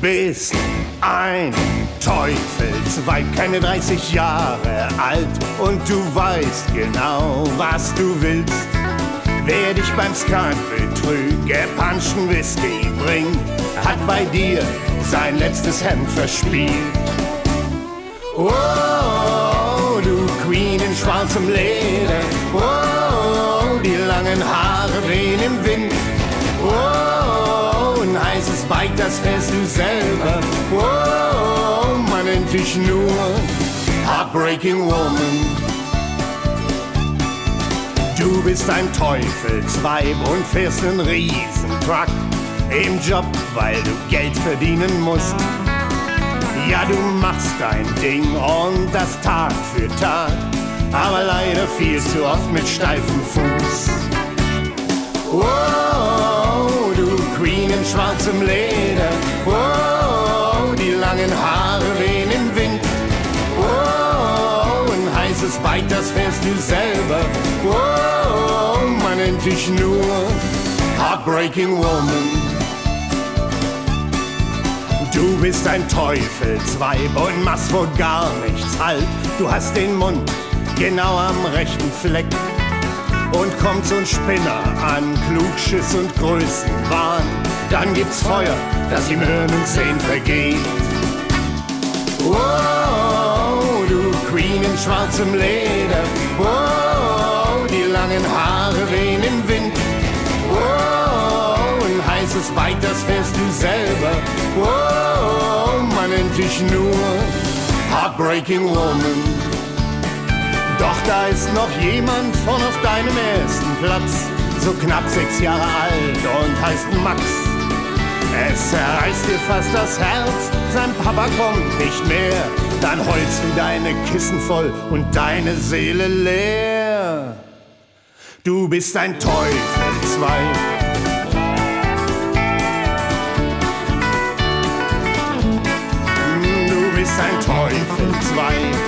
bist ein Teufelsweib, keine 30 Jahre alt und du weißt genau, was du willst. Wer dich beim Skat betrügt, gepanschten Whisky bringt, hat bei dir sein letztes Hemd verspielt. Oh, du Queen in schwarzem Leder, oh, die langen Haare wehen im Wind. Oh, ein heißes Bike, das fährst du selber. Oh, man nennt dich nur Heartbreaking Woman. Du bist ein Teufelsweib und fährst einen Riesentruck im Job, weil du Geld verdienen musst. Ja, du machst dein Ding und das Tag für Tag, aber leider viel zu oft mit steifem Fuß. Oh, du Queen in schwarzem Leder, oh, die langen Haare wehen im Wind. Oh, ein heißes Bike, das fährst du selber. Oh, man nennt dich nur Heartbreaking Woman. Du bist ein Teufelsweib und machst wohl gar nichts halt. Du hast den Mund genau am rechten Fleck. Und kommt so ein Spinner an Klugschiss und Größenwahn, dann gibt's Feuer, das ihm Hirn und Sehn vergeht. Oh, du Queen in schwarzem Leder, oh, die langen Haare wehen im Wind. Oh, ein heißes Bike, das fährst du selber. Oh, man nennt dich nur Heartbreaking Woman. Doch da ist noch jemand von auf deinem ersten Platz, so knapp 6 Jahre alt und heißt Max. Es zerreißt dir fast das Herz, sein Papa kommt nicht mehr, dann heulst du deine Kissen voll und deine Seele leer. Du bist ein Teufelsweib. Du bist ein Teufelsweib.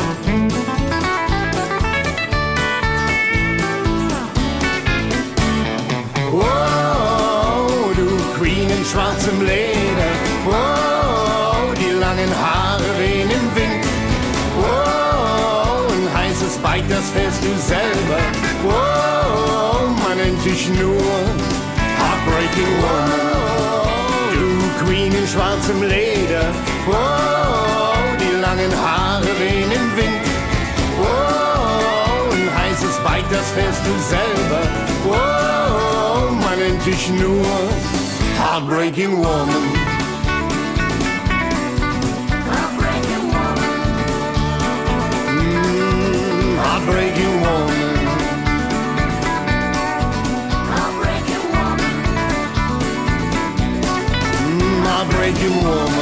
Oh, du Queen in schwarzem Leder, oh, die langen Haare wehen im Wind. Oh, ein heißes Bike, das fährst du selber. Oh, man nennt dich nur Heartbreaking Woman. Du Queen in schwarzem Leder, oh, die langen Haare wehen im Wind. Oh, ein heißes Bike, das fährst du selber. Oh, man nennt dich nur Heartbreaking Woman. Heartbreaking Woman. Heartbreaking Woman. Heartbreaking Woman. Heartbreaking Woman.